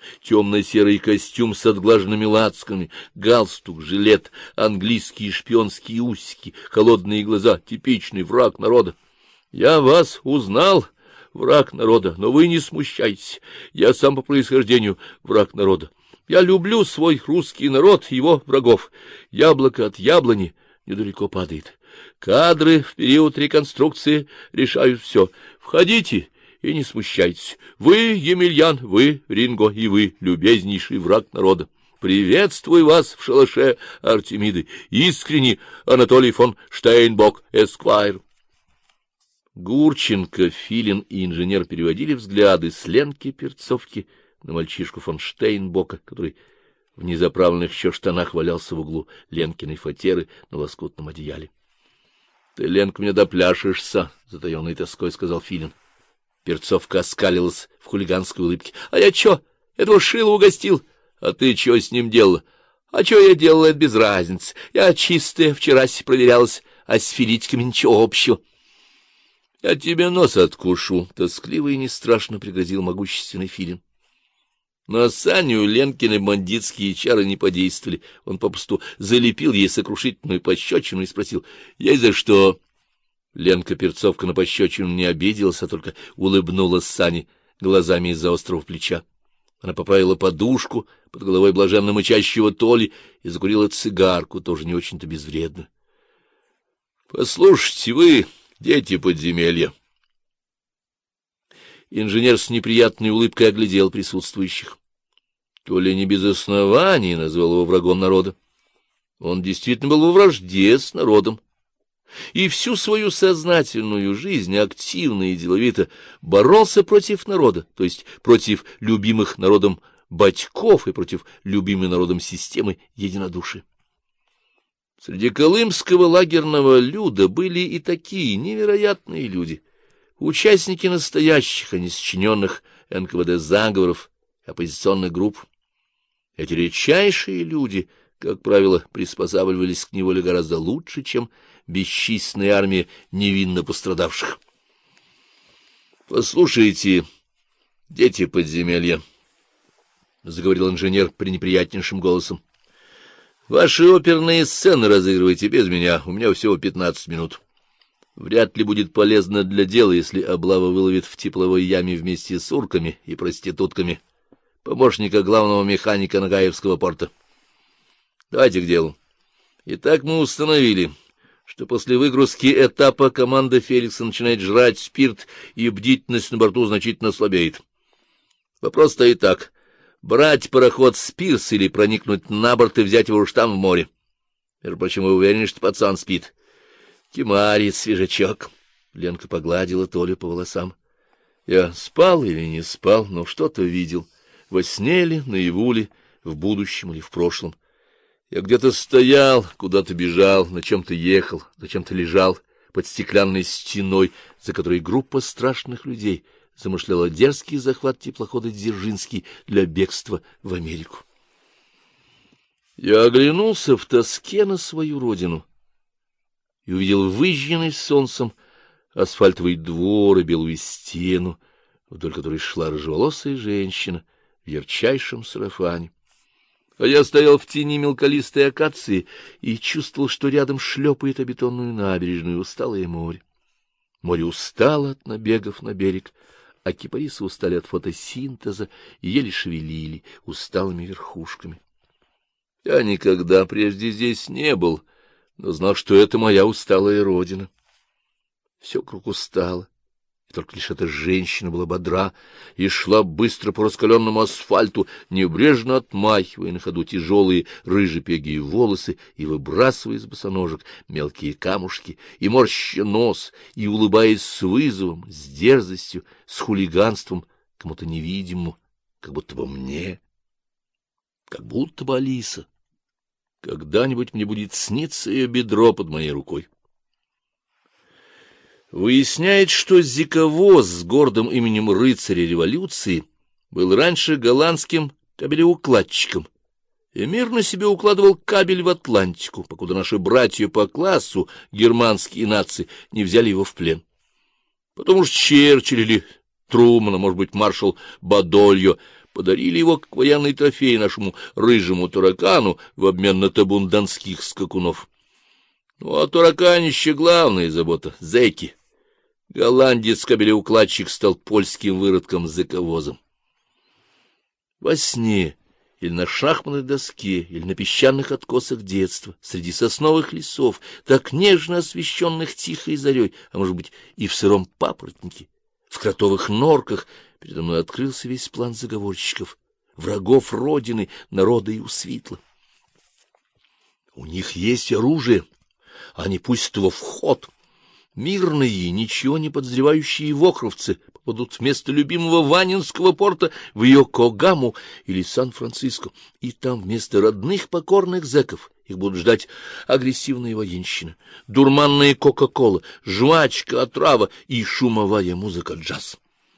Темно-серый костюм с отглаженными лацками, галстук, жилет, английские шпионские усики, холодные глаза — типичный враг народа. Я вас узнал, враг народа, но вы не смущайтесь. Я сам по происхождению враг народа. Я люблю свой русский народ, его врагов. Яблоко от яблони недалеко падает. Кадры в период реконструкции решают все. Входите и не смущайтесь. Вы, Емельян, вы, Ринго, и вы, любезнейший враг народа. Приветствую вас в шалаше Артемиды. Искренне, Анатолий фон Штейнбок, эсквайр. Гурченко, Филин и инженер переводили взгляды с Ленки Перцовки на мальчишку фон Штейнбока, который в незаправленных еще штанах валялся в углу Ленкиной фатеры на лоскутном одеяле. — Ты, Ленка, мне допляшешься, — затаенной тоской сказал Филин. Перцовка оскалилась в хулиганской улыбке. — А я чё? Этого шила угостил. А ты чё с ним делала? А чё я делала, это без разницы. Я чистая, вчерась проверялась, а с филитиками ничего общего. — Я тебе нос откушу, — тоскливо и не страшно пригрозил могущественный Филин. На Саню Ленкины бандитские чары не подействовали. Он попросту залепил ей сокрушительную пощечину и спросил: — Ей за что? Ленка Перцовка на пощечину не обиделась, а только улыбнулась Сане глазами из-за острого плеча. Она поправила подушку под головой блаженно мычащего Толи и закурила цигарку, тоже не очень-то безвредно. — Послушайте вы, дети подземелья. Инженер с неприятной улыбкой оглядел присутствующих. То ли не без оснований назвал его врагом народа. Он действительно был во вражде с народом. И всю свою сознательную жизнь активно и деловито боролся против народа, то есть против любимых народом батьков и против любимой народом системы единодушия. Среди колымского лагерного люда были и такие невероятные люди, участники настоящих, а не сочиненных НКВД заговоров, оппозиционных групп. Эти редчайшие люди, как правило, приспосабливались к неволе гораздо лучше, чем бесчисленная армия невинно пострадавших. — Послушайте, дети подземелья, — заговорил инженер пренеприятнейшим голосом, — ваши оперные сцены разыгрывайте без меня, у меня всего 15 минут. Вряд ли будет полезно для дела, если облава выловит в тепловой яме вместе с урками и проститутками помощника главного механика Нагаевского порта. Давайте к делу. Итак, мы установили, что после выгрузки этапа команда Феликса начинает жрать спирт, и бдительность на борту значительно слабеет. Вопрос стоит так: брать пароход с пирса или проникнуть на борт и взять его уж там в море. Между прочим, вы уверены, что пацан спит? Кемарит, свежачок. Ленка погладила Толю по волосам. Я спал или не спал, но что-то видел. Во сне ли, наяву ли, в будущем или в прошлом. Я где-то стоял, куда-то бежал, на чем-то ехал, зачем-то лежал под стеклянной стеной, за которой группа страшных людей замышляла дерзкий захват теплохода «Дзержинский» для бегства в Америку. Я оглянулся в тоске на свою родину и увидел выжженный солнцем асфальтовый двор и белую стену, вдоль которой шла рыжеволосая женщина в ярчайшем сарафане. А я стоял в тени мелколистой акации и чувствовал, что рядом шлепает о бетонную набережную усталое море. Море устало от набегов на берег, а кипарисы устали от фотосинтеза и еле шевелили усталыми верхушками. Я никогда прежде здесь не был, но знал, что это моя усталая родина. Все круг устало, и только лишь эта женщина была бодра и шла быстро по раскаленному асфальту, небрежно отмахивая на ходу тяжелые рыжепегие волосы и выбрасывая из босоножек мелкие камушки, и морща нос, и улыбаясь с вызовом, с дерзостью, с хулиганством, кому-то невидимому, как будто бы мне, как будто бы Алиса. Когда-нибудь мне будет сниться ее бедро под моей рукой. Выясняет, что зиковоз с гордым именем рыцаря революции был раньше голландским кабелеукладчиком и мирно себе укладывал кабель в Атлантику, покуда наши братья по классу, германские нации, не взяли его в плен. Потом уж Черчилль или Труман, а может быть маршал Бадольо, подарили его как военный трофей нашему рыжему таракану в обмен на табун донских скакунов. Ну, а тараканище — главная забота — зэки. Голландец-кабелеукладчик стал польским выродком-зэковозом. Во сне или на шахматной доске, или на песчаных откосах детства, среди сосновых лесов, так нежно освещенных тихой зарей, а может быть и в сыром папоротнике, в кротовых норках, передо мной открылся весь план заговорщиков, врагов Родины, народа и усвитла. У них есть оружие, они пустят его в ход. Мирные, ничего не подозревающие вохровцы попадут вместо любимого Ванинского порта в Йокогаму или Сан-Франциско, и там вместо родных покорных зэков их будут ждать агрессивная военщина, дурманная кока-кола, жвачка, отрава и шумовая музыка джаз.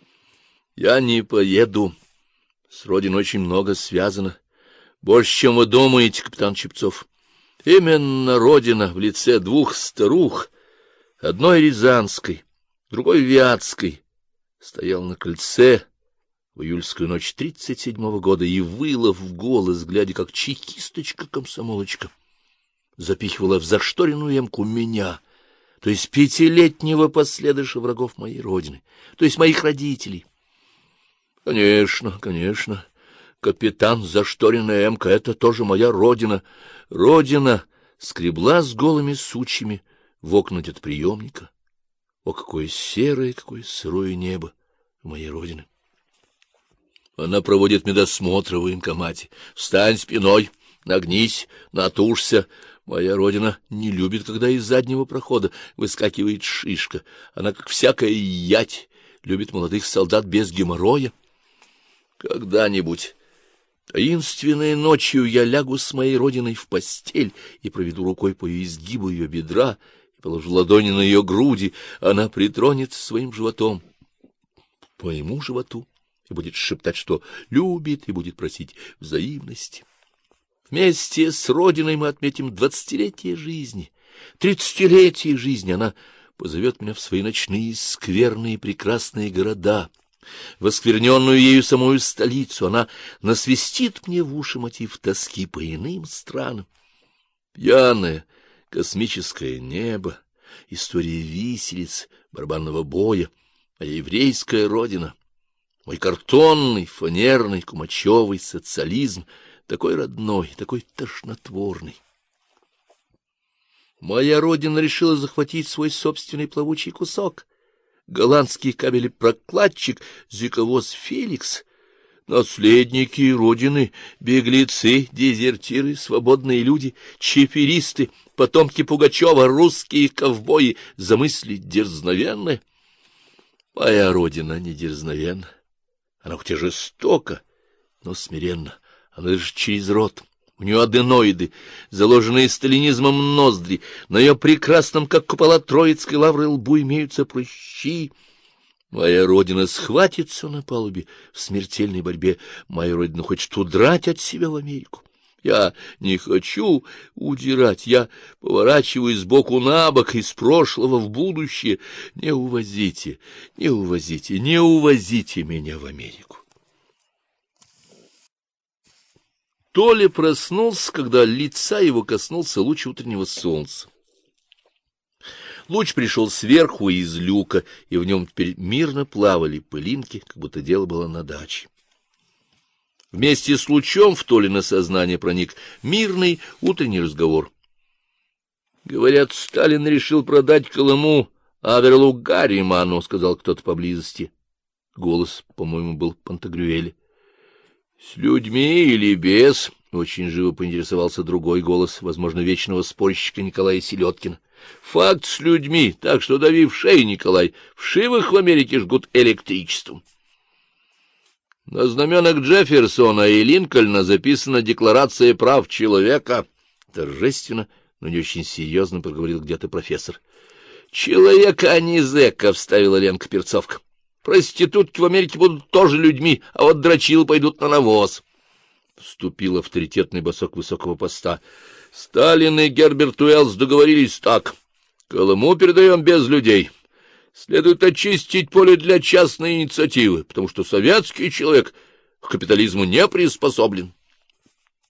Я не поеду. С Родиной очень много связано. Больше, чем вы думаете, капитан Чепцов. Именно Родина в лице двух старух, одной рязанской, другой вятской, стоял на кольце в июльскую ночь 37-го года и выла в голос, глядя, как чекисточка-комсомолочка запихивала в зашторенную эмку меня, то есть 5-летнего последующего врагов моей Родины, то есть моих родителей. Конечно, конечно, капитан, зашторенная эмка — это тоже моя Родина. Родина скребла с голыми сучьями в окна детприемника. О, какое серое, какое сырое небо у моей Родины! Она проводит медосмотр в военкомате. Встань спиной, нагнись, натужься. Моя Родина не любит, когда из заднего прохода выскакивает шишка. Она, как всякая ять, любит молодых солдат без геморроя. Когда-нибудь таинственной ночью я лягу с моей Родиной в постель и проведу рукой по изгибу ее бедра, положу ладони на ее груди, она притронется своим животом по моему животу и будет шептать, что любит, и будет просить взаимности. Вместе с Родиной мы отметим 20-летие жизни, 30-летие жизни. Она позовет меня в свои ночные скверные прекрасные города, в оскверненную ею самую столицу. Она насвистит мне в уши мотив тоски по иным странам. Пьяное космическое небо, история виселиц, барабанного боя, а еврейская Родина, мой картонный, фанерный, кумачевый социализм, такой родной, такой тошнотворный. Моя Родина решила захватить свой собственный плавучий кусок. Голландский кабелепрокладчик, зэковоз Феликс, наследники Родины, беглецы, дезертиры, свободные люди, чиферисты, потомки Пугачева, русские ковбои, замыслить дерзновенное. Моя Родина не дерзновенна, она хоть и жестока, но смиренна, она лишь через рот. У нее аденоиды, заложенные сталинизмом ноздри, на ее прекрасном, как купола Троицкой лавры, лбу имеются прыщи. Моя Родина схватится на палубе в смертельной борьбе. Моя Родина хочет удрать от себя в Америку. Я не хочу удирать, я поворачиваюсь сбоку на бок из прошлого в будущее. Не увозите, не увозите, не увозите меня в Америку. Толя проснулся, когда лица его коснулся луч утреннего солнца. Луч пришел сверху из люка, и в нем теперь мирно плавали пылинки, как будто дело было на даче. Вместе с лучом в Толино сознание проник мирный утренний разговор. Говорят, Сталин решил продать Колыму Аверлу Гарриману, — сказал кто-то поблизости. Голос, по-моему, был Пантагрюэля. — С людьми или без? — очень живо поинтересовался другой голос, возможно, вечного спорщика Николая Селедкина. — Факт с людьми, так что дави в шею, Николай. Вшивых в Америке жгут электричеством. На знаменах Джефферсона и Линкольна записана Декларация прав человека. Торжественно, но не очень серьезно проговорил где-то профессор. — Человека, а не зэка, — вставила Ленка Перцовка. Проститутки в Америке будут тоже людьми, а вот дрочилы пойдут на навоз. Вступил авторитетный босок высокого поста. Сталин и Герберт Уэллс договорились так. Колыму передаем без людей. Следует очистить поле для частной инициативы, потому что советский человек к капитализму не приспособлен.